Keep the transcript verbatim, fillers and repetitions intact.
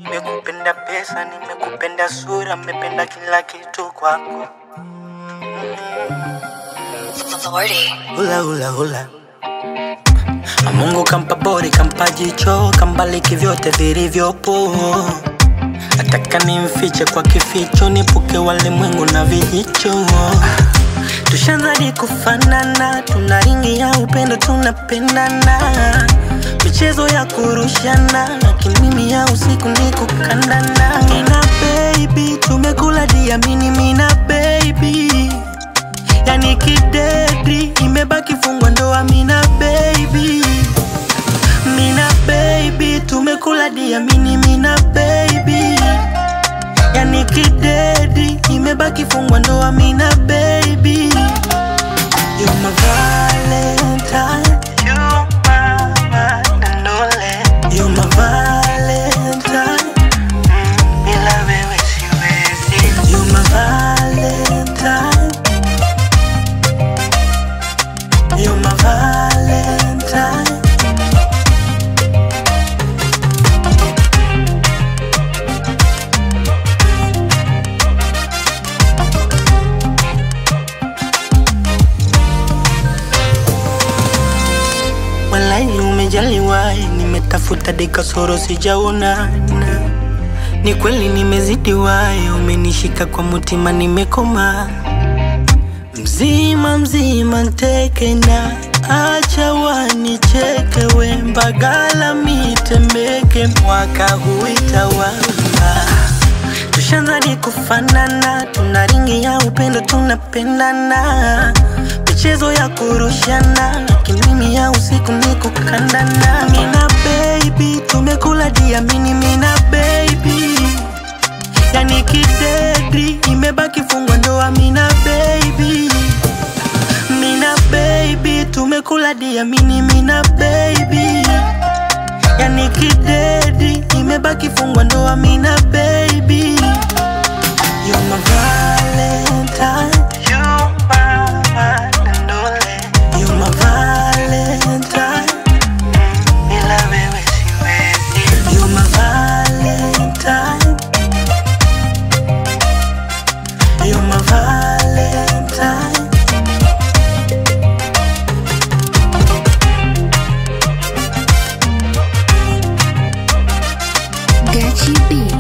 Nimekupenda pesa, nimekupenda sura, nimependa kila kitu kwako. Hula hula hula. Mungu kampa bori, kampa jicho, kambaliki vyote vilivyopo. Nataka nimfiche kwa kificho, nipuke walimwengu na vijicho. Tushanzadi kufanana, tunaringia upendo, tunapendana. Michezo ya kurushana, lakini mimi ya usiku ni kukandana. Mina baby, tumekula diamini mina baby. Yani kidedri, imebaki fungwa ndoa mina baby. Mina baby, tumekula diamini mina baby. Yani kidedri, imebaki fungwa ndoa mina baby. You're my Valentine, you're my one and only. You're my Valentine, mm, bila wewe siwezi. You're my Valentine, you're my Valentine. Walai umejaliwa, nimetafuta deka soro sijaona. Ni kweli nimezidiwa, umenishika kwa mutima nimekoma. Mzima mzima nteke na acha wanicheke, wembagala mitembeke, mwaka huitawala. Tushanzadi kufanana, tunaringia upendo, tunapendana. Michezo ya kurushana, lakini mimi ya usiku ni kukandana. Mina baby, tumekula diamini mina baby. Yani kidedri, imebaki fungwa ndoa mina baby. Mina baby, tumekula diamini mina baby. Yani kidedri, imebaki fungwa ndoa mina baby. You're my Valentine, you're my one and only. You're my Valentine, bila wewe siwezi. You're my Valentine, you're my Valentine. Gachi B.